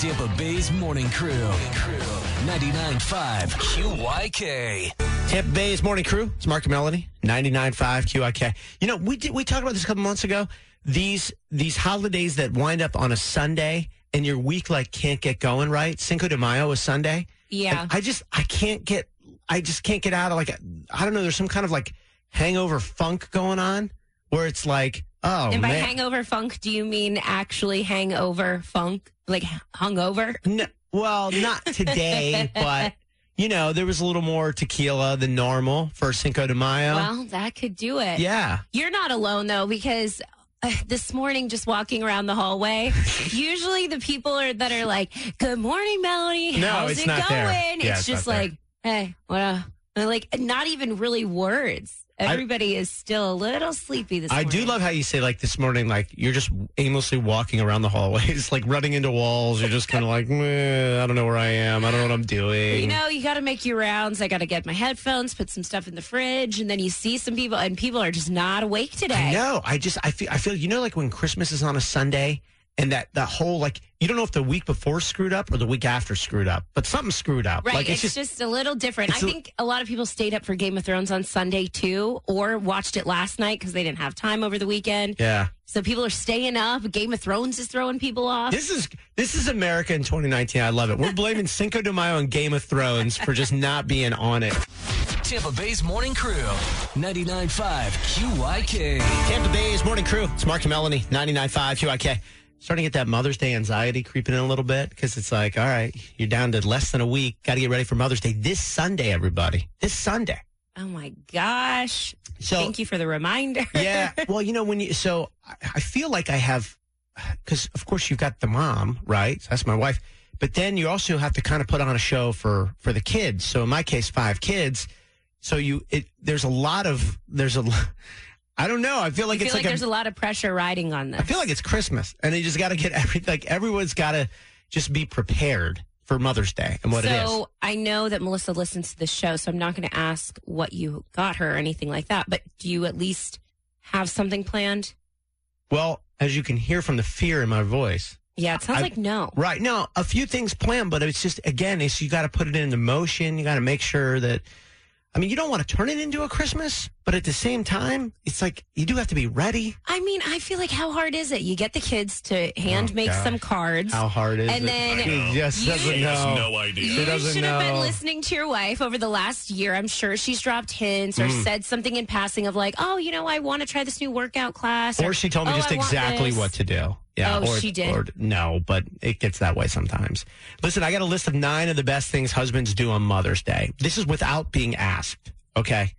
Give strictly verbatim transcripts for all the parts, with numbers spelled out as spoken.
Tampa Bay's Morning Crew. ninety-nine point five Q Y K. Tampa Bay's Morning Crew. It's Mark and Melanie. ninety-nine point five Q Y K. You know, we did, we talked about this a couple months ago. These these holidays that wind up on a Sunday and your week like can't get going right. Cinco de Mayo is Sunday. Yeah. And I just I can't get I just can't get out of like I don't know. There's some kind of like hangover funk going on where it's like oh and by man. hangover funk, do you mean actually hangover funk, like hungover? No, well, not today, but. You know, there was a little more tequila than normal for Cinco de Mayo. Well, that could do it. Yeah. You're not alone, though, because uh, this morning, just walking around the hallway, usually the people are that are like, good morning, Melanie. No, How's it's it not going? there. It's Yeah, it's just not there. like, hey, what up? And like, not even really words. Everybody I, is still a little sleepy this I morning. do love how you say, like, this morning, like, you're just aimlessly walking around the hallways, like, running into walls. You're just kind of like, I don't know where I am. I don't know what I'm doing. You know, you got to make your rounds. I got to get my headphones, put some stuff in the fridge, and then you see some people, and people are just not awake today. I know. I just, I feel, I feel, you know, like when Christmas is on a Sunday, and that, that whole, like, you don't know if the week before screwed up or the week after screwed up, but something screwed up. Right. Like, it's, it's just, just, just a little different. I a, think a lot of people stayed up for Game of Thrones on Sunday, too, or watched it last night because they didn't have time over the weekend. Yeah. So people are staying up. Game of Thrones is throwing people off. This is this is America in twenty nineteen. I love it. We're blaming Cinco de Mayo and Game of Thrones for just not being on it. Tampa Bay's Morning Crew. ninety-nine point five Q Y K. Tampa Bay's Morning Crew. It's Mark and Melanie. ninety-nine point five Q Y K. Starting to get that Mother's Day anxiety creeping in a little bit because it's like, all right, you're down to less than a week. Got to get ready for Mother's Day this Sunday, everybody. This Sunday. Oh, my gosh. So, thank you for the reminder. Yeah. Well, you know, when you, so I, I feel like I have, because of course you've got the mom, right? So that's my wife. But then you also have to kind of put on a show for, for the kids. So in my case, five kids. So you, it, there's a lot of, there's a, I don't know. I feel like I feel it's like, like there's a, a lot of pressure riding on this. I feel like it's Christmas and they just got to get everything, like everyone's got to just be prepared for Mother's Day and what so, it is. So I know that Melissa listens to this show, so I'm not going to ask what you got her or anything like that. But do you at least have something planned? Well, as you can hear from the fear in my voice. Yeah, it sounds I, like no. Right. No, a few things planned, but it's just, again, it's you got to put it into motion. You got to make sure that, I mean, you don't want to turn it into a Christmas, but at the same time, it's like you do have to be ready. I mean, I feel like how hard is it? You get the kids to hand Oh, make gosh. some cards. How hard is and it? then He just you- doesn't He know. has no idea. She You doesn't should have been know. listening to your wife over the last year. I'm sure she's dropped hints or Mm. said something in passing of like, oh, you know, I want to try this new workout class. Or she told me "Oh, just I want exactly this." what to do. Yeah. Oh, or, she did? Or, no, but it gets that way sometimes. Listen, I got a list of nine of the best things husbands do on Mother's Day. This is without being asked. Okay.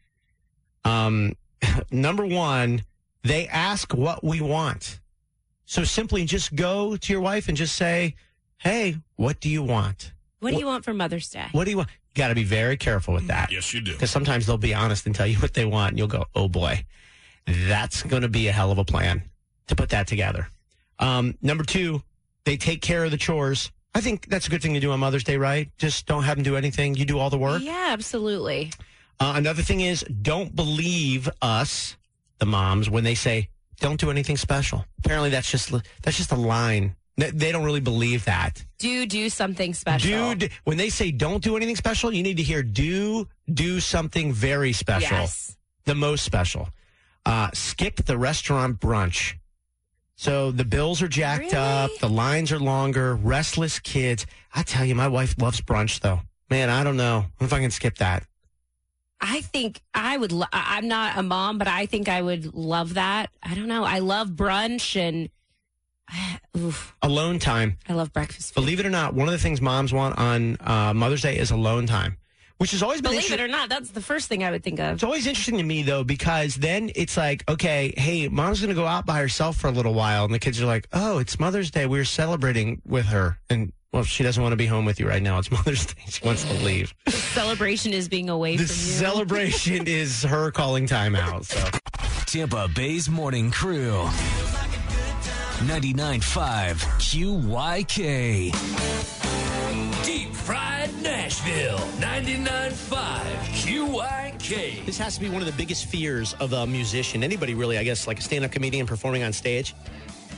Um, number one, they ask what we want. So simply just go to your wife and just say, hey, what do you want? What do you want for Mother's Day? What do you want? You got to be very careful with that. Yes, you do. Because sometimes they'll be honest and tell you what they want, and you'll go, oh boy, that's going to be a hell of a plan to put that together. Um, number two, they take care of the chores. I think that's a good thing to do on Mother's Day, right? Just don't have them do anything. You do all the work. Yeah, absolutely. Uh, another thing is, don't believe us, the moms, when they say, don't do anything special. Apparently, that's just that's just a line. They, they don't really believe that. Do do something special. Do, when they say don't do anything special, you need to hear do, do something very special. Yes. The most special. Uh, skip the restaurant brunch. So the bills are jacked Really? up. The lines are longer. Restless kids. I tell you, my wife loves brunch, though. Man, I don't know if I can skip that. I think I would. Lo- I- I'm not a mom, but I think I would love that. I don't know. I love brunch and oof, Alone time. I love breakfast food. Believe it or not, one of the things moms want on uh, Mother's Day is alone time, which has always been Believe it inter- or not, that's the first thing I would think of. It's always interesting to me, though, because then it's like, okay, hey, mom's going to go out by herself for a little while. And the kids are like, oh, it's Mother's Day. We're celebrating with her. And, well, she doesn't want to be home with you right now. It's Mother's Day. She wants to leave. The celebration is being away The from you. celebration is her calling time out. So. Tampa Bay's Morning Crew. ninety-nine point five Q Y K. Deep Fried Nashville. ninety-nine point five Q Y K. This has to be one of the biggest fears of a musician. Anybody really, I guess, like a stand-up comedian performing on stage.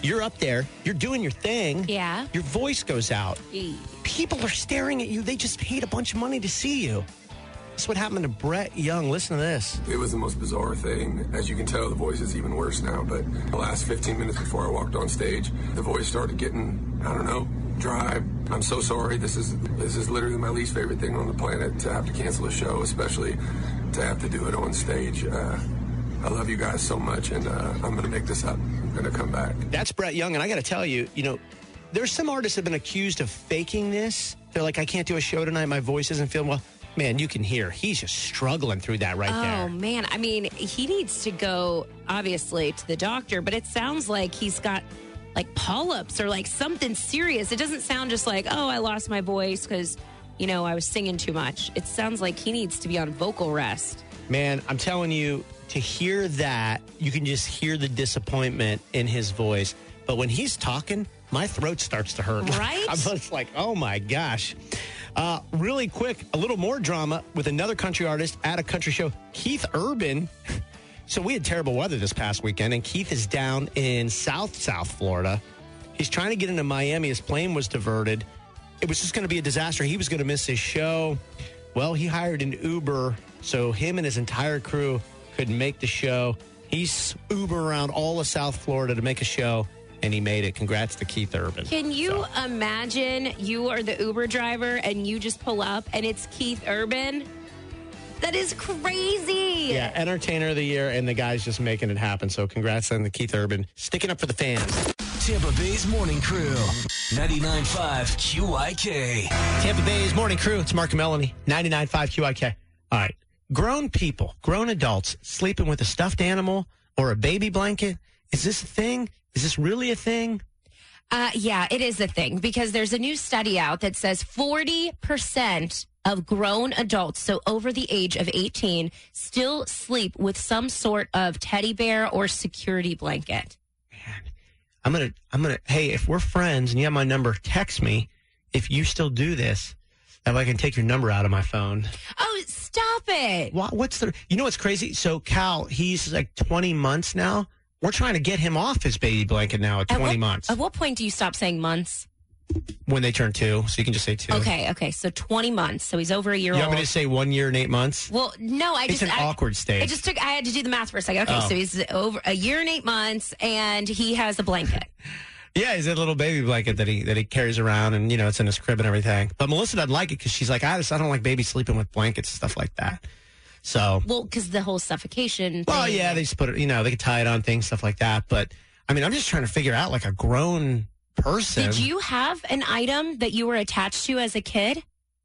You're up there. You're doing your thing. Yeah. Your voice goes out. E- People are staring at you. They just paid a bunch of money to see you. That's what happened to Brett Young. Listen to this. It was the most bizarre thing. As you can tell, the voice is even worse now. But the last fifteen minutes before I walked on stage, the voice started getting, I don't know, dry. I'm so sorry. This is this is literally my least favorite thing on the planet, to have to cancel a show, especially to have to do it on stage. Uh, I love you guys so much, and uh, I'm going to make this up. I'm going to come back. That's Brett Young, and I got to tell you, you know, there's some artists have been accused of faking this. They're like, I can't do a show tonight. My voice isn't feeling well. Man, you can hear he's just struggling through that right oh, there. man. I mean, he needs to go, obviously, to the doctor, but it sounds like he's got like polyps or like something serious. It doesn't sound just like, oh, I lost my voice because, you know, I was singing too much. It sounds like he needs to be on vocal rest. Man, I'm telling you, to hear that, you can just hear the disappointment in his voice. But when he's talking, my throat starts to hurt. Right? I'm just like, oh my gosh. Uh, really quick, a little more drama with another country artist at a country show, Keith Urban. So we had terrible weather this past weekend, and Keith is down in South, South Florida. He's trying to get into Miami. His plane was diverted. It was just going to be a disaster. He was going to miss his show. Well, he hired an Uber, so him and his entire crew could make the show. He's Uber around all of South Florida to make a show, and he made it. Congrats to Keith Urban. Can you So. imagine you are the Uber driver and you just pull up and it's Keith Urban? That is crazy. Yeah, Entertainer of the Year, and the guy's just making it happen. So congrats on the Keith Urban. Sticking up for the fans. Tampa Bay's Morning Crew, ninety-nine point five Q I K. Tampa Bay's Morning Crew. It's Mark and Melanie, ninety-nine point five Q I K. All right. Grown people, grown adults, sleeping with a stuffed animal or a baby blanket. Is this a thing? Is this really a thing? Uh, yeah, it is a thing because there's a new study out that says forty percent of grown adults, so over the age of eighteen, still sleep with some sort of teddy bear or security blanket. Man, I'm going to, I'm going to, hey, if we're friends and you have my number, text me if you still do this. That way I can take your number out of my phone. Oh, stop it. What, what's the, you know what's crazy? So Cal, he's like twenty months now. We're trying to get him off his baby blanket now at twenty at what, months. At what point do you stop saying months? When they turn two, so you can just say two. Okay, okay. So twenty months. So he's over a year You old. want me to say one year and eight months? Well, no, I It's just an I, awkward stage. I just took. I had to do the math for a second. Okay, Oh. so he's over a year and eight months, and he has a blanket. Yeah, he's a little baby blanket that he that he carries around, and you know it's in his crib and everything. But Melissa doesn't like it because she's like, I just I don't like babies sleeping with blankets and stuff like that. So, Well, because the whole suffocation. well, thing. yeah, they just put it, you know, they could tie it on things, stuff like that. But I mean, I'm just trying to figure out like a grown person. Did you have an item that you were attached to as a kid?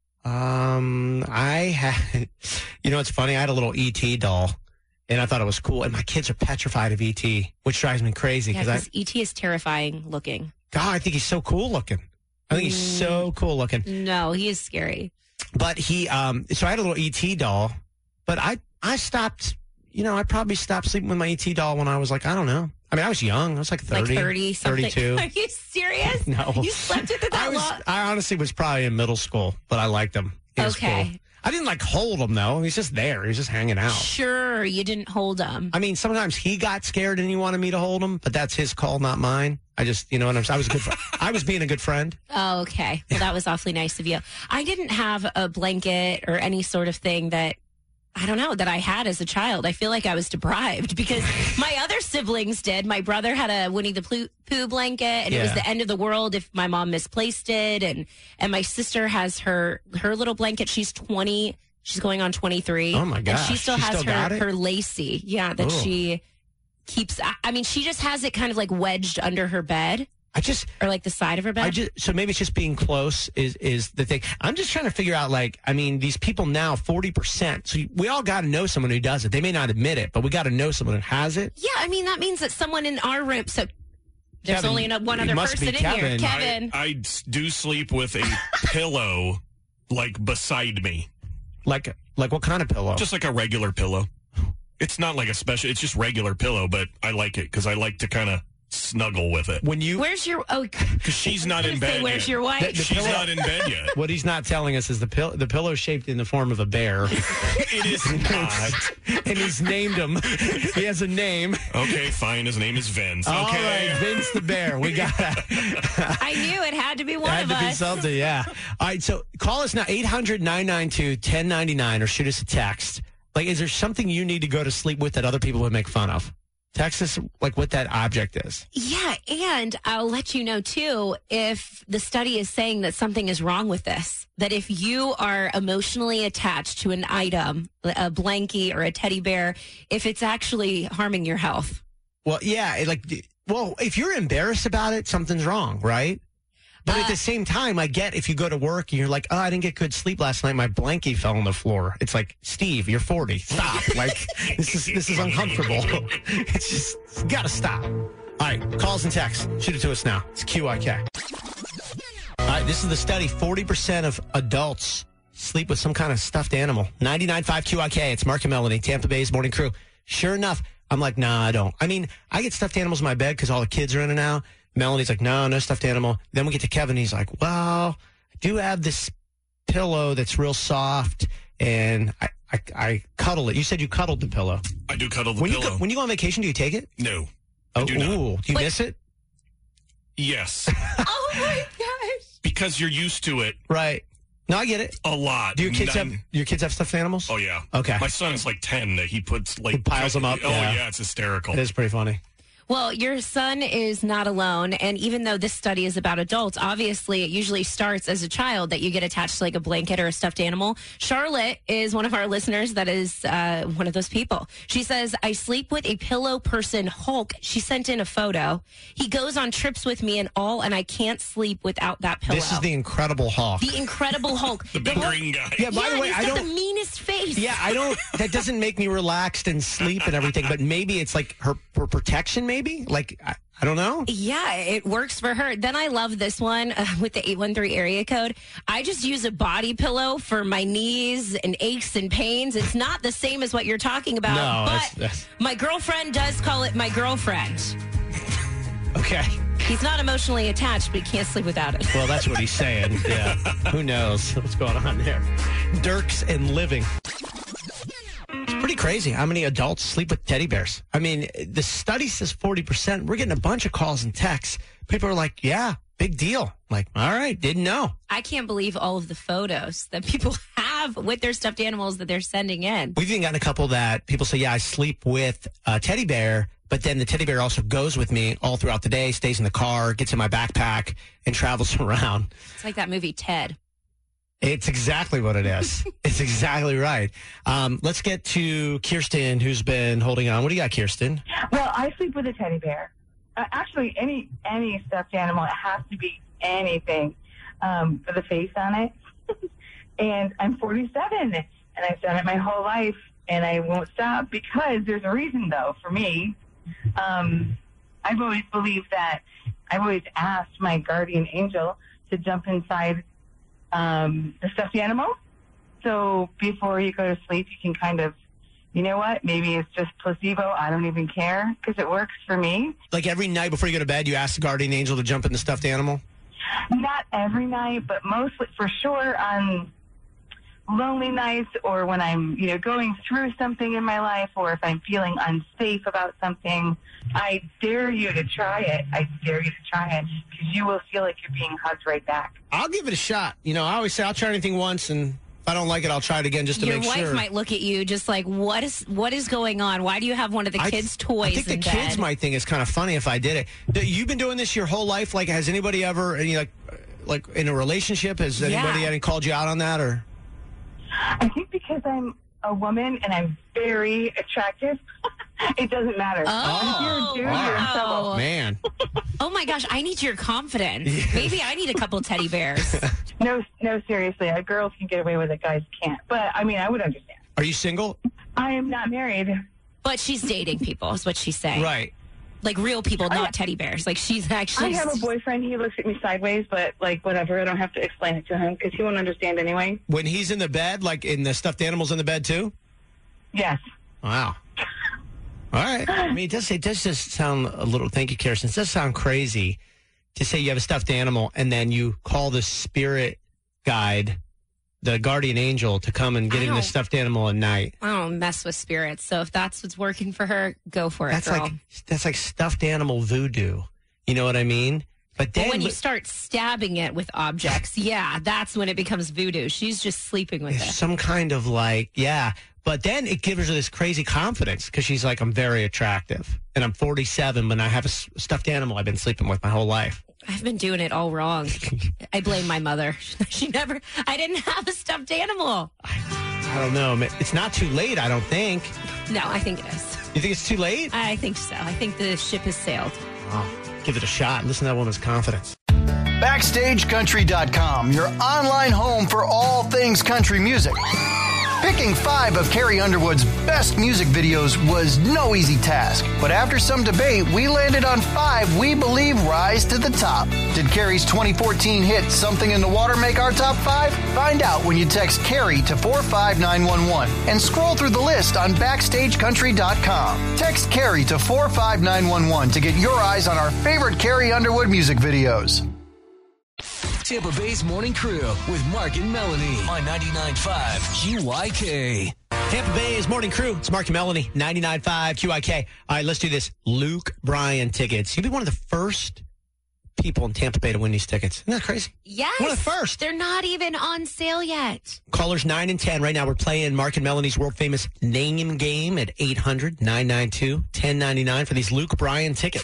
Um, I had, you know, it's funny. I had a little E T doll, and I thought it was cool. And my kids are petrified of E T, which drives me crazy Yeah, because I, because E T is terrifying looking. God, I think he's so cool looking. I think he's Mm. so cool looking. No, he is scary. But he, um, so I had a little E T doll, but I, I stopped, you know, I probably stopped sleeping with my E T doll when I was like, I don't know. I mean, I was young. I was like thirty, Like thirty, something. thirty-two. Are you serious? No. You slept with it that I was, long? I honestly was probably in middle school, but I liked him. He was Okay. cool. I didn't like hold him though. He's just there. He's just hanging out. Sure, you didn't hold him. I mean, sometimes he got scared and he wanted me to hold him, but that's his call, not mine. I just, you know what I'm saying? I was a good. Fr- I was being a good friend. Oh, okay. Well, that was awfully nice of you. I didn't have a blanket or any sort of thing that, I don't know, that I had as a child. I feel like I was deprived because my other siblings did. My brother had a Winnie the Pooh Pooh blanket, and it was Yeah. the end of the world if my mom misplaced it. And and my sister has her her little blanket. She's twenty. She's going on twenty-three. Oh, my And gosh. she still She has still got her, it? her lacy. Yeah, that Oh. she keeps. I, I mean, she just has it kind of like wedged under her bed I just, or like the side of her bed. I just, so maybe it's just being close is is the thing. I'm just trying to figure out, like, I mean, these people now, forty percent. So we all got to know someone who does it. They may not admit it, but we got to know someone who has it. Yeah, I mean, that means that someone in our room, so there's Kevin, only an- one it other must person be in here. Kevin. Kevin. I, I s- do sleep with a pillow, like, beside me. Like, like what kind of pillow? Just like a regular pillow. It's not like a special, it's just regular pillow, but I like it because I like to kind of snuggle with it. When you, Where's your? Oh, Because she's not in bed Where's yet. your wife? The- the She's pillow- not in bed yet. what he's not telling us is the pill, the pillow shaped in the form of a bear, It is not. and he's named him. He has a name. Okay, fine. His name is Vince. All Okay. right, Vince the bear. We got that. I knew it had to be one Had of to be us. something, yeah. All right, so call us now, eight hundred, nine nine two, one oh nine nine, or shoot us a text. Like, is there something you need to go to sleep with that other people would make fun of? Text us, like, what that object is. Yeah, and I'll let you know, too, if the study is saying that something is wrong with this, that if you are emotionally attached to an item, a blankie or a teddy bear, if it's actually harming your health. Well, yeah, it, like, well, if you're embarrassed about it, something's wrong, right? But Uh, at the same time, I get if you go to work and you're like, oh, I didn't get good sleep last night. My blankie fell on the floor. It's like, Steve, you're forty. Stop. Like, this is this is uncomfortable. It's just, you got to stop. All right, calls and texts. Shoot it to us now. It's Q I K. All right, this is the study. forty percent of adults sleep with some kind of stuffed animal. ninety-nine point five Q I K. It's Mark and Melanie, Tampa Bay's morning crew. Sure enough, I'm like, nah, I don't. I mean, I get stuffed animals in my bed because all the kids are in and out. Melanie's like, no, no stuffed animal. Then we get to Kevin. He's like, well, I do have this pillow that's real soft, and I, I, I cuddle it. You said you cuddled the pillow. I do cuddle the When you pillow. go, when you go on vacation, do you take it? no. I Oh, do not. ooh, do you But- miss it? Yes. Oh, my gosh. Because you're used to it Right. No, I get it. a lot. Do your kids None- have your kids have stuffed animals? Oh, yeah. Okay. My son is like ten. That He puts like... He piles them up, Oh, yeah. yeah. It's hysterical. It is pretty funny. Well, your son is not alone. And even though this study is about adults, obviously it usually starts as a child that you get attached to like a blanket or a stuffed animal. Charlotte is one of our listeners that is uh, one of those people. She says, I sleep with a pillow person, Hulk. She sent in a photo. He goes on trips with me and all, and I can't sleep without that pillow. This is the Incredible Hulk. The Incredible Hulk. The big Hulk- green guy. Yeah, by yeah, the way, he's I got don't. the meanest face. Yeah, I don't. That doesn't make me relaxed and sleep and everything. But maybe it's like her for protection. Maybe like I, I don't know. Yeah, it works for her. Then I love this one uh, with the eight one three area code. I just use a body pillow for my knees and aches and pains. It's not the same as what you're talking about, No, but that's- that's- my girlfriend does call it my girlfriend. Okay. He's not emotionally attached, but he can't sleep without it. Well, that's what he's saying. Yeah. Who knows what's going on there? Dirks and living. It's pretty crazy how many adults sleep with teddy bears. I mean, the study says forty percent. We're getting a bunch of calls and texts. People are like, yeah, big deal. Like, all right, didn't know. I can't believe all of the photos that people have with their stuffed animals that they're sending in. We've even gotten a couple that people say, yeah, I sleep with a teddy bear, but then the teddy bear also goes with me all throughout the day, stays in the car, gets in my backpack, and travels around. It's like that movie Ted. It's exactly what it is. It's exactly right. Um, let's get to Kirsten, who's been holding on. What do you got, Kirsten? Well, I sleep with a teddy bear. Uh, actually, any any stuffed animal. It has to be anything um, with a face on it. And I'm forty-seven, and I've done it my whole life, and I won't stop because there's a reason, though, for me. Um, I've always believed that I've always asked my guardian angel to jump inside um, the stuffed animal. So before you go to sleep, you can kind of, you know what, maybe it's just placebo. I don't even care because it works for me. Like every night before you go to bed, you ask the guardian angel to jump in the stuffed animal? Not every night, but mostly for sure on lonely nights or when I'm, you know, going through something in my life or if I'm feeling unsafe about something. I dare you to try it. I dare you to try it because you will feel like you're being hugged right back. I'll give it a shot. You know, I always say I'll try anything once, and if I don't like it, I'll try it again just to Your make wife sure. might look at you just like, what is what is going on? Why do you have one of the I- kids' toys I think the in kids bed? might think it's kind of funny if I did it. Do- You've been doing this your whole life. Like, has anybody ever, any like, like in a relationship, has anybody Yeah. any called you out on that, or? I think because I'm a woman and I'm very attractive, it doesn't matter. Oh, If you're a dude, you're in trouble. wow. Man, Oh my gosh, I need your confidence. Maybe I need a couple teddy bears. No, no, seriously. Uh, girls can get away with it, guys can't. But, I mean, I would understand. are you single? I am not married. But she's dating people, is what she's saying. Right. Like real people, not teddy bears. Like she's actually. I have a boyfriend. He looks at me sideways, but, like, whatever. I don't have to explain it to him because he won't understand anyway. When he's in the bed, like in the stuffed animals in the bed too? Yes. Wow. All right. I mean, it does, it does just sound a little, thank you, Kirsten. It does sound crazy to say you have a stuffed animal and then you call the spirit guide, the guardian angel, to come and get in the stuffed animal at night. I don't mess with spirits. So if that's what's working for her, go for it, That's girl. like that's like stuffed animal voodoo. You know what I mean? But then But when you start stabbing it with objects, yeah, that's when it becomes voodoo. She's just sleeping with there's it. some kind of like, yeah. But then it gives her this crazy confidence because she's like, I'm very attractive. And I'm forty-seven, but I have a s- stuffed animal I've been sleeping with my whole life. I've been doing it all wrong. I blame my mother. She never, I didn't have a stuffed animal. I don't know. It's not too late, I don't think. No, I think it is. You think it's too late? I think so. I think the ship has sailed. Oh, give it a shot. Listen to that woman's confidence. Backstage Country dot com, your online home for all things country music. Picking five of Carrie Underwood's best music videos was no easy task, but after some debate, we landed on five we believe rise to the top. Did Carrie's twenty fourteen hit Something in the Water make our top five? Find out when you text Carrie to four five nine one one and scroll through the list on Backstage Country dot com. Text Carrie to four five nine one one to get your eyes on our favorite Carrie Underwood music videos. Tampa Bay's Morning Crew with Mark and Melanie on ninety-nine point five Q Y K. Tampa Bay's Morning Crew. It's Mark and Melanie, ninety-nine point five Q I K. All right, let's do this. Luke Bryan tickets. You'll be one of the first people in Tampa Bay to win these tickets. Isn't that crazy? Yes. One of the first. They're not even on sale yet. Callers nine and ten. Right now, we're playing Mark and Melanie's world famous name game at eight hundred nine nine two one zero nine nine for these Luke Bryan tickets.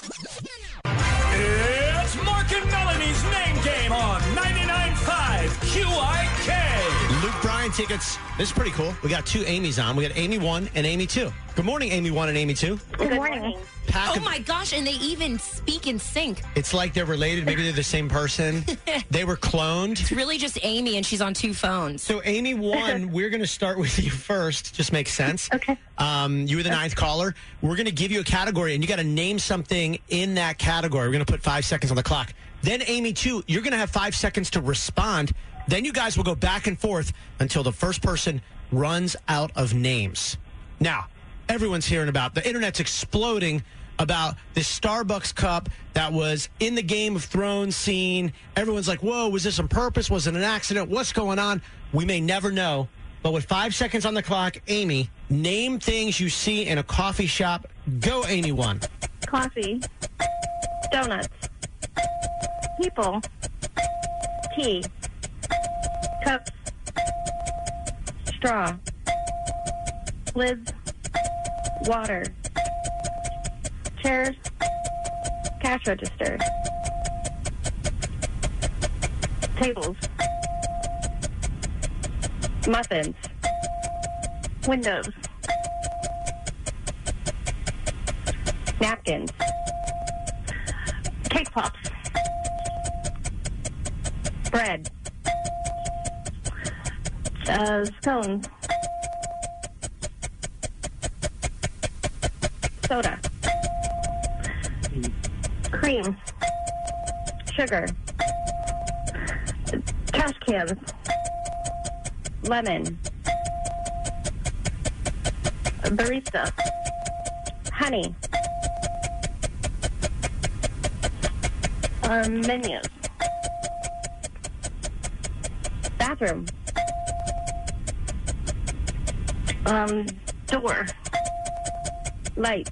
It's Mark and Melanie's name game on ninety-nine point five Q I K. Luke Bryan tickets. This is pretty cool. We got two Amy's on. We got Amy one and Amy two. Good morning, Amy one and Amy two. Good morning. Pack Oh of- my gosh, and they even speak in sync. It's like they're related. Maybe they're the same person. They were cloned. It's really just Amy, and she's on two phones. So, Amy one, we're going to start with you first. Just makes sense. Okay. Um, you were the ninth caller. We're going to give you a category, and you got to name something in that category. We're going to put five seconds on the clock. Then, Amy two, you're going to have five seconds to respond. Then you guys will go back and forth until the first person runs out of names. Now, everyone's hearing about, the internet's exploding about this Starbucks cup that was in the Game of Thrones scene. Everyone's like, whoa, was this on purpose? Was it an accident? What's going on? We may never know. But with five seconds on the clock, Amy, name things you see in a coffee shop. Go, Amy one. Coffee. Donuts. People. Tea. Cups. Straw. Lids. Water. Chairs. Cash register. Tables. Muffins. Windows. Napkins. Cake pops. Bread. Uh, scones. Soda. Cream. Sugar. Trash cans. Lemon. Barista. Honey. Um, menus. Bathroom. Um, door. Lights.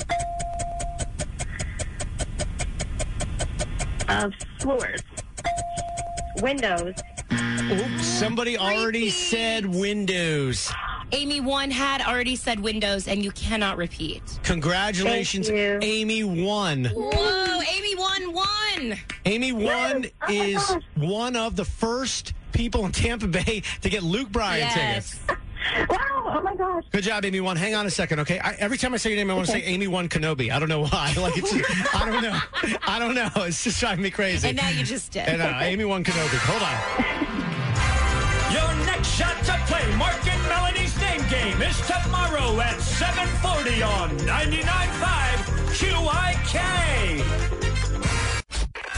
Uh, floors. Windows. Oops, somebody already said Windows. Amy one had already said Windows, and you cannot repeat. Congratulations, Thank you. Amy one. Whoa, Amy one won. Amy one Yes. Oh my is gosh. one of the first people in Tampa Bay to get Luke Bryan Yes. tickets. Wow! Oh my gosh! Good job, Amy one. Hang on a second, okay? I, every time I say your name, I want to say Amy one Kenobi. I don't know why. Like it's, I don't know. I don't know. It's just driving me crazy. And now you just did. And uh, Amy one Kenobi. Hold on. Your next shot to play Mark and Melanie's name game is tomorrow at seven forty on ninety-nine point five Q I K.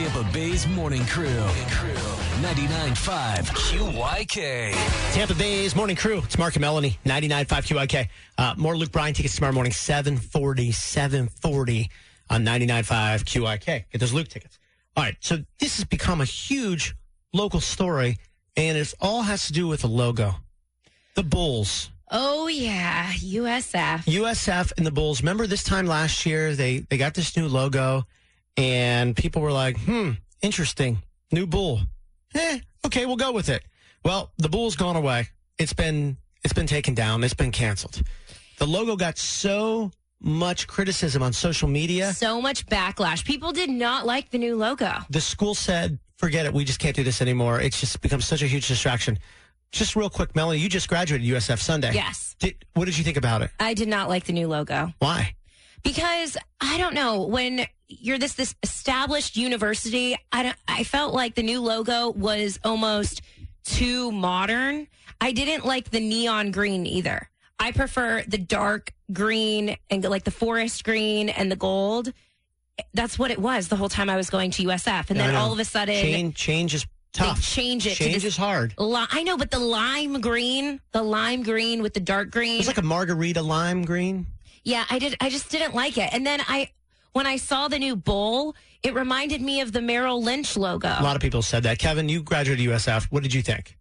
Tampa Bay's Morning Crew. ninety-nine point five Q Y K. Tampa Bay's Morning Crew. It's Mark and Melanie, ninety-nine point five Q Y K. Uh, more Luke Bryan tickets tomorrow morning, seven forty, seven forty on ninety-nine point five Q Y K. Get those Luke tickets. All right, so this has become a huge local story, and it all has to do with the logo. The Bulls. Oh, yeah. U S F. U S F and the Bulls. Remember this time last year, they, they got this new logo, and people were like, hmm, interesting. New bull. Eh, okay, we'll go with it. Well, the bull's gone away. It's been it's been taken down. It's been canceled. The logo got so much criticism on social media. So much backlash. People did not like the new logo. The school said, forget it. We just can't do this anymore. It's just become such a huge distraction. Just real quick, Melanie, you just graduated U S F Sunday. Yes. Did, what did you think about it? I did not like the new logo. Why? Because I don't know, when you're this this established university, I don't, I felt like the new logo was almost too modern. I didn't like the neon green either. I prefer the dark green and like the forest green and the gold. That's what it was the whole time I was going to U S F, and then all of a sudden, change, change is tough. They change it. Change to this is hard. Li- I know, but the lime green, the lime green with the dark green. It's like a margarita lime green. Yeah, I did. I just didn't like it. And then I, when I saw the new bowl, it reminded me of the Merrill Lynch logo. A lot of people said that. Kevin, you graduated U S F. What did you think?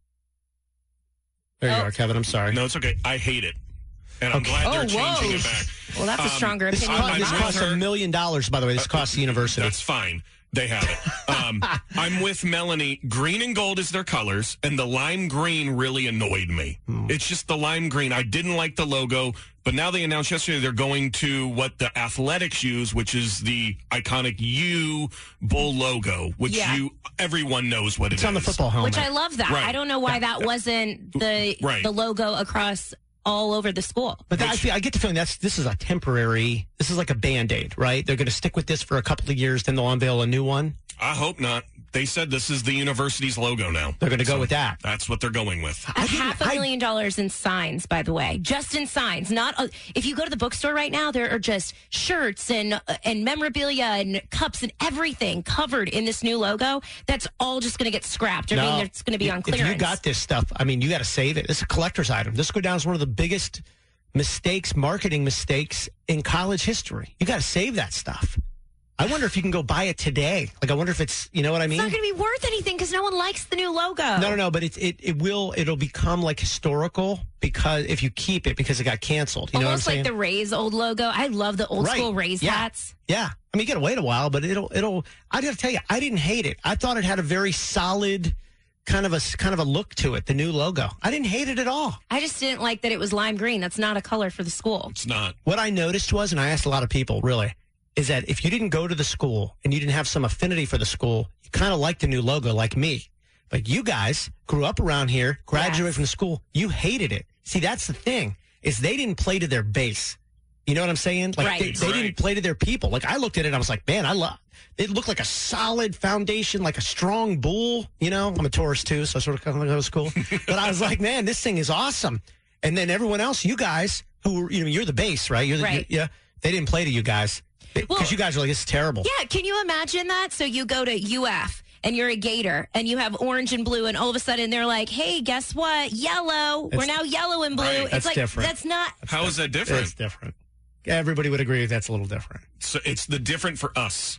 There you Oh. are, Kevin. I'm sorry. No, it's okay. I hate it. And I'm Okay. glad they're Oh, whoa. changing it back. Well, that's a Um, stronger This, opinion. cost, than this mine. costs a her. million dollars, by the way. This costs the university. That's fine. They have it. Um, I'm with Melanie. Green and gold is their colors, and the lime green really annoyed me. Hmm. It's just the lime green. I didn't like the logo, but now they announced yesterday they're going to what the Athletics use, which is the iconic U Bull logo, which Yeah. you everyone knows what it It's is. on the football helmet. Which I love that. Right. I don't know why that wasn't the Right. the logo across all over the school. But that, I, feel, I get the feeling that's this is a temporary. This is like a Band-Aid, right? They're going to stick with this for a couple of years, then they'll unveil a new one. I hope not. They said this is the university's logo now. They're going to go with that. That's what they're going with. A half a I- million dollars in signs, by the way, just in signs. Not uh, if you go to the bookstore right now, there are just shirts and uh, and memorabilia and cups and everything covered in this new logo. That's all just going to get scrapped. I No. mean, it's going to be on clearance. If you got this stuff, I mean, you got to save it. It's a collector's item. This will go down as one of the biggest mistakes, marketing mistakes in college history. You got to save that stuff. I wonder if you can go buy it today. Like, I wonder if it's, you know what I mean? It's not going to be worth anything because no one likes the new logo. No, no, no. But it, it it will it'll become like historical because if you keep it because it got canceled. You know what I'm Almost like saying? the Rays old logo. I love the old Right. school Rays Yeah. hats. Yeah. I mean, you got to wait a while, but it'll it'll. I got to tell you, I didn't hate it. I thought it had a very solid kind of a kind of a look to it. The new logo. I didn't hate it at all. I just didn't like that it was lime green. That's not a color for the school. It's not. What I noticed was, and I asked a lot of people, really, is that if you didn't go to the school and you didn't have some affinity for the school, you kind of liked the new logo, like me. But you guys grew up around here, graduated Yes. from the school, you hated it. See, that's the thing, is they didn't play to their base. You know what I'm saying? Like Right. they, they Right. didn't play to their people. Like I looked at it and I was like, man, I love it. Looked like a solid foundation, like a strong bull. You know, I'm a Taurus too, so I sort of kind of go to school. But I was like, man, this thing is awesome. And then everyone else, you guys, who were, you know, you're the base, right? You're the, Right. yeah. They didn't play to you guys because Well- you guys are like, this is terrible. Yeah, can you imagine that? So you go to U F and you're a Gator and you have orange and blue, and all of a sudden they're like, hey, guess what? Yellow. We're It's- now yellow and blue. Right. It's That's like, different. that's not. How is that different? It's different. Everybody would agree that's a little different. So it's the different for us.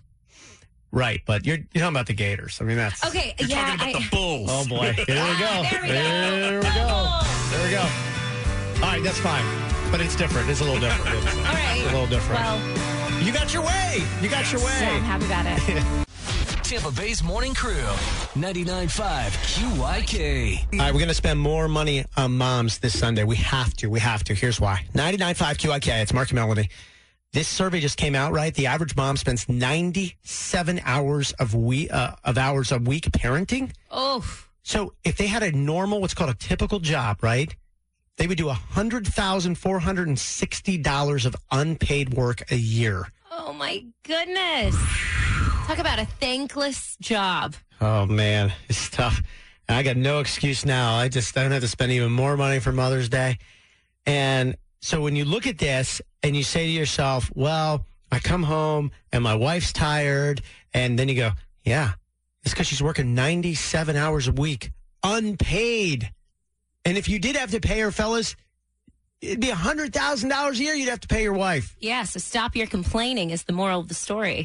Right, but you're, you're talking about the Gators. I mean, that's... Okay, You're yeah. talking about I, the Bulls. Oh, boy. Here we go. Ah, there we go. There we go. There we go. All right, that's fine. But it's different. It's a little different. It's all right. a little different. Well, You got your way. You got your yeah, way. I'm happy about it. Tampa Bay's Morning Crew, ninety-nine point five Q Y K. All right, we're going to spend more money on moms this Sunday. We have to. We have to. Here's why. ninety-nine point five Q I K. It's Mark and Melanie. This survey just came out, right? The average mom spends ninety-seven hours of we uh, of hours a week parenting. Oh, So if they had a normal, what's called a typical job, right? They would do one hundred thousand four hundred sixty dollars of unpaid work a year. oh my goodness. Talk about a thankless job. Oh, man, it's tough. And I got no excuse now. I just I don't have to spend even more money for Mother's Day. And so when you look at this and you say to yourself, well, I come home and my wife's tired. And then you go, Yeah. It's because she's working ninety-seven hours a week, unpaid. And if you did have to pay her, fellas, it'd be one hundred thousand dollars a year you'd have to pay your wife. Yeah, so stop your complaining is the moral of the story.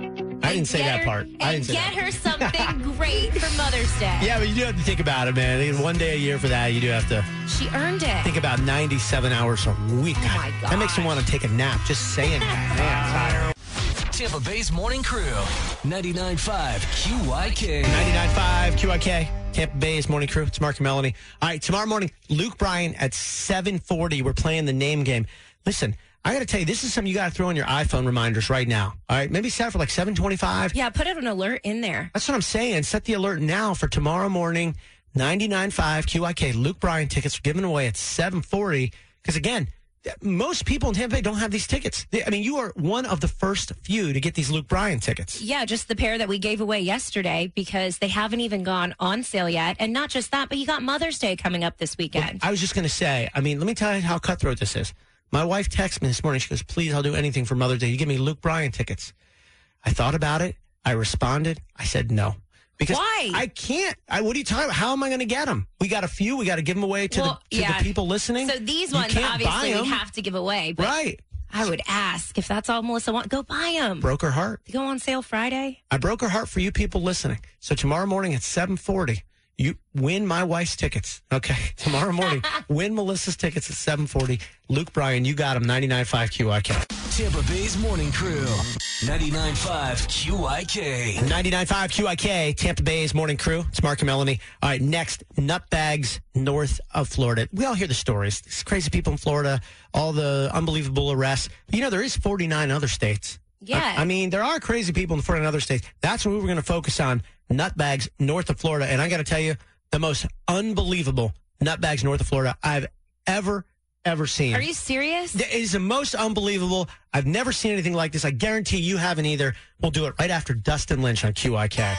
I didn't say Get that her- part. I And didn't say get that. her something great for Mother's Day. Yeah, but you do have to think about it, man. One day a year for that, you do have to She earned it. think about ninety-seven hours a week. Oh, my That makes me gosh. want to take a nap just saying that. Man, I'm tired. Tampa Bay's Morning Crew, ninety-nine point five Q Y K. ninety-nine point five Q I K, Tampa Bay's Morning Crew. It's Mark and Melanie. All right, tomorrow morning, Luke Bryan at seven forty. We're playing the name game. Listen, I got to tell you, this is something you got to throw in your iPhone reminders right now. All right, maybe set it for like seven twenty-five. Yeah, put an alert in there. That's what I'm saying. Set the alert now for tomorrow morning, ninety-nine point five Q I K. Luke Bryan tickets are given away at seven forty. Because again, most people in Tampa Bay don't have these tickets. I mean, you are one of the first few to get these Luke Bryan tickets. Yeah, just the pair that we gave away yesterday because they haven't even gone on sale yet. And not just that, but you got Mother's Day coming up this weekend. I was just going to say, I mean, let me tell you how cutthroat this is. My wife texted me this morning. She goes, please, I'll do anything for Mother's Day. You give me Luke Bryan tickets. I thought about it. I responded. I said no. Because Why? I can't. I, what are you talking about? How am I going to get them? We got a few. We got to give them away to, Well, the, to yeah. the people listening. So these You ones, can't buy obviously, we 'em. have to give away. But Right. I would ask if that's all Melissa wants. Go buy them. Broke her heart. They go on sale Friday. I broke her heart for you people listening. So tomorrow morning at seven forty, you win my wife's tickets. Okay. Tomorrow morning, win Melissa's tickets at seven forty. Luke Bryan, you got him. ninety-nine point five Q I K. Tampa Bay's Morning Crew, ninety-nine point five Q I K. ninety-nine point five Q I K, Tampa Bay's Morning Crew. It's Mark and Melanie. All right, next, nutbags north of Florida. We all hear the stories. These crazy people in Florida, all the unbelievable arrests. But you know, there is forty-nine other states. Yeah. I, I mean, there are crazy people in forty-nine other states. That's what we were going to focus on, nutbags north of Florida. And I got to tell you, the most unbelievable nutbags north of Florida I've ever ever seen. Are you serious? It is the most unbelievable. I've never seen anything like this. I guarantee you haven't either. We'll do it right after Dustin Lynch on Q I K.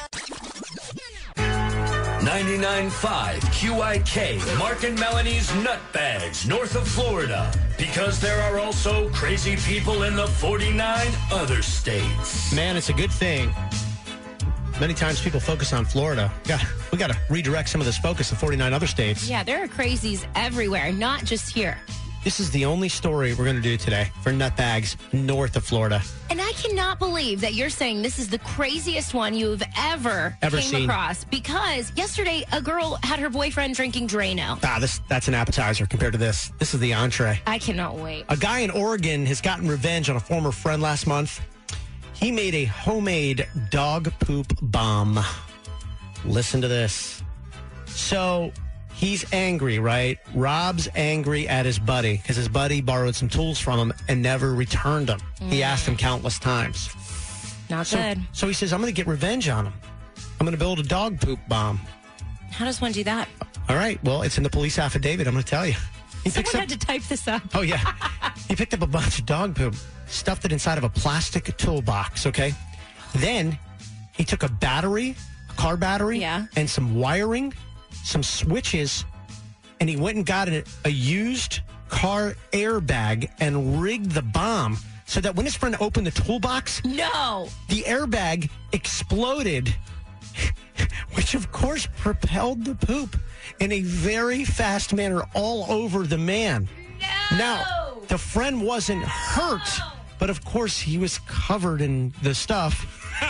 ninety-nine point five Q I K, Mark and Melanie's Nutbags, north of Florida. Because there are also crazy people in the forty-nine other states. Man, it's a good thing. Many times people focus on Florida. We got, we got to redirect some of this focus to forty-nine other states. Yeah, there are crazies everywhere, not just here. This is the only story we're going to do today for nutbags north of Florida. And I cannot believe that you're saying this is the craziest one you've ever, Ever came seen. across. Because yesterday, a girl had her boyfriend drinking Drano. Ah, this that's an appetizer compared to this. This is the entree. I cannot wait. A guy in Oregon has gotten revenge on a former friend last month. He made a homemade dog poop bomb. Listen to this. So he's angry, right? Rob's angry at his buddy because his buddy borrowed some tools from him and never returned them. Mm. He asked him countless times. Not So, good. so he says, I'm going to get revenge on him. I'm going to build a dog poop bomb. How does one do that? All right. Well, it's in the police affidavit. I'm going to tell you. He Someone picks up, had to type this up. oh, yeah. He picked up a bunch of dog poop, stuffed it inside of a plastic toolbox, okay? Then he took a battery, a car battery, Yeah. and some wiring, some switches, and he went and got a, a used car airbag and rigged the bomb so that when his friend opened the toolbox, No. the airbag exploded, which of course propelled the poop in a very fast manner all over the man. No. Now, the friend wasn't hurt, but of course he was covered in the stuff.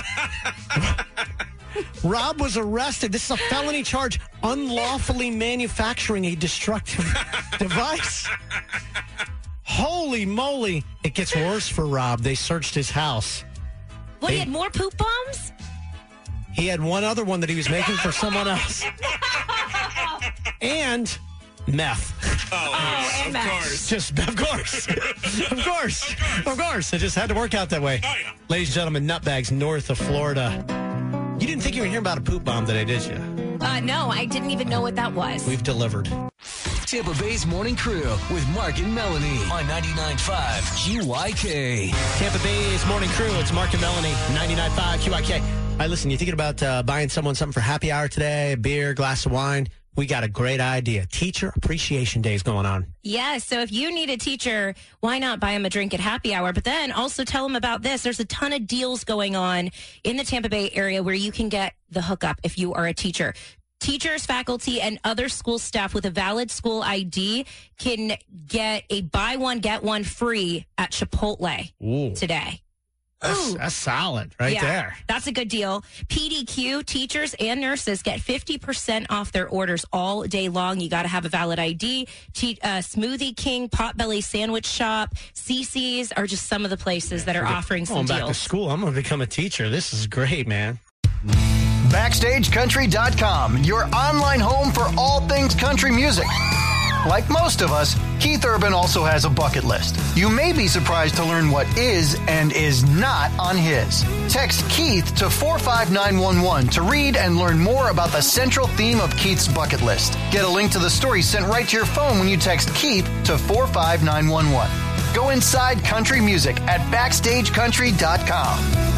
Rob was arrested. This is a felony charge, unlawfully manufacturing a destructive device. Holy moly. It gets worse for Rob. They searched his house. What, he They- had more poop bombs? He had one other one that he was making for someone else. And meth. Oh, and of Max. course. Just, of course. Of course. Of course. It just had to work out that way. Oh, yeah. Ladies and gentlemen, nutbags north of Florida. You didn't think you were hearing about a poop bomb today, did you? Uh, no, I didn't even know what that was. We've delivered. Tampa Bay's Morning Crew with Mark and Melanie on ninety-nine point five Q I K. Tampa Bay's Morning Crew. It's Mark and Melanie, ninety-nine point five Q I K. All right, listen, you thinking about uh, buying someone something for happy hour today, a beer, glass of wine? we got a great idea. Teacher Appreciation Day is going on. Yes. So if you need a teacher, why not buy them a drink at happy hour? But then also tell them about this. There's a ton of deals going on in the Tampa Bay area where you can get the hookup if you are a teacher. Teachers, faculty, and other school staff with a valid school I D can get a buy one, get one free at Chipotle Ooh. today. That's, that's solid right yeah, there. That's a good deal. P D Q, teachers and nurses get fifty percent off their orders all day long. You got to have a valid I D. T- uh, Smoothie King, Potbelly Sandwich Shop, C C's are just some of the places that are offering some going deals. Back to school. I'm going to become a teacher. This is great, man. Backstage Country dot com, your online home for all things country music. Like most of us, Keith Urban also has a bucket list. You may be surprised to learn what is and is not on his. Text Keith to four five nine one one to read and learn more about the central theme of Keith's bucket list. Get a link to the story sent right to your phone when you text Keith to four five nine one one. Go inside country music at Backstage Country dot com.